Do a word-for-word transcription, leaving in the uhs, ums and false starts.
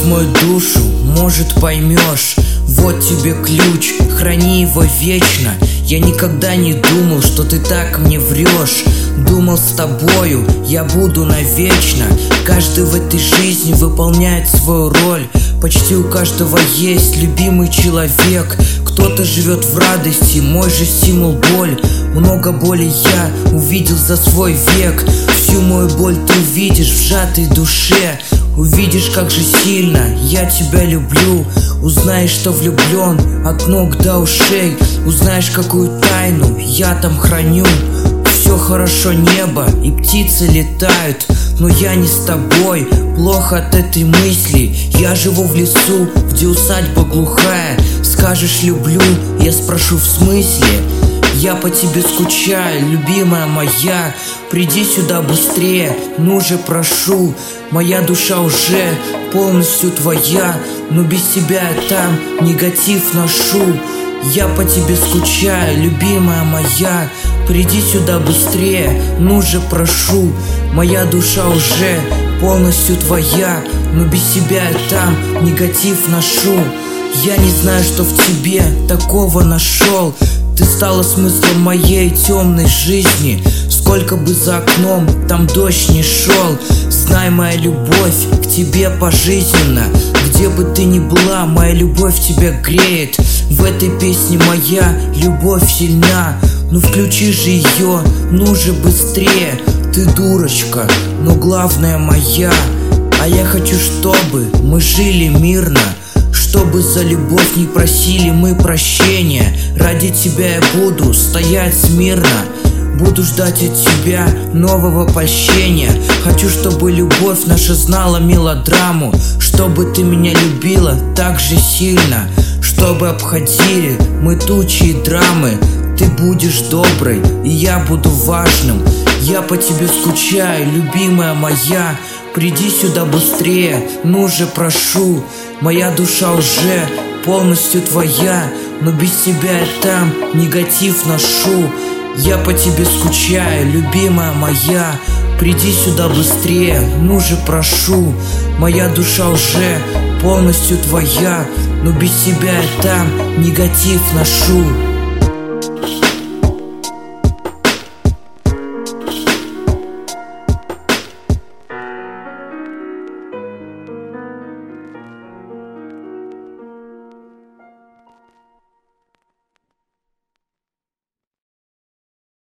в мою душу, может, поймешь. Вот тебе ключ, храни его вечно. Я никогда не думал, что ты так мне врешь. Думал, с тобою я буду навечно. Каждый в этой жизни выполняет свою роль. Почти у каждого есть любимый человек. Кто-то живет в радости, мой же стимул боль. Много боли я увидел за свой век. Всю мою боль ты увидишь в сжатой душе. Увидишь, как же сильно я тебя люблю. Узнаешь, что влюблен от ног до ушей. Узнаешь, какую тайну я там храню. Все хорошо, небо и птицы летают, но я не с тобой, плохо от этой мысли. Я живу в лесу, где усадьба глухая. Скажешь люблю, я спрошу в смысле. Я по тебе скучаю, любимая моя. Приди сюда быстрее, ну же прошу. Моя душа уже полностью твоя, но без тебя я там негатив ношу. Я по тебе скучаю, любимая моя. Приди сюда быстрее, ну же прошу. Моя душа уже полностью твоя, но без тебя я там негатив ношу. Я не знаю, что в тебе такого нашел. Ты стала смыслом моей темной жизни. Сколько бы за окном там дождь не шел, знай, моя любовь к тебе пожизненно. Где бы ты ни была, моя любовь тебя греет. В этой песне моя любовь сильна. Ну включи же ее, ну же быстрее. Ты дурочка, но главное моя. А я хочу, чтобы мы жили мирно, чтобы за любовь не просили мы прощения. Ради тебя я буду стоять смирно. Буду ждать от тебя нового прощения. Хочу, чтобы любовь наша знала мелодраму. Чтобы ты меня любила так же сильно. Чтобы обходили мы тучи и драмы. Ты будешь доброй, и я буду важным. Я по тебе скучаю, любимая моя. Приди сюда быстрее, ну же прошу. Моя душа уже полностью твоя, но без тебя я там негатив ношу. Я по тебе скучаю, любимая моя. Приди сюда быстрее, ну же прошу. Моя душа уже полностью твоя, но без тебя я там негатив ношу.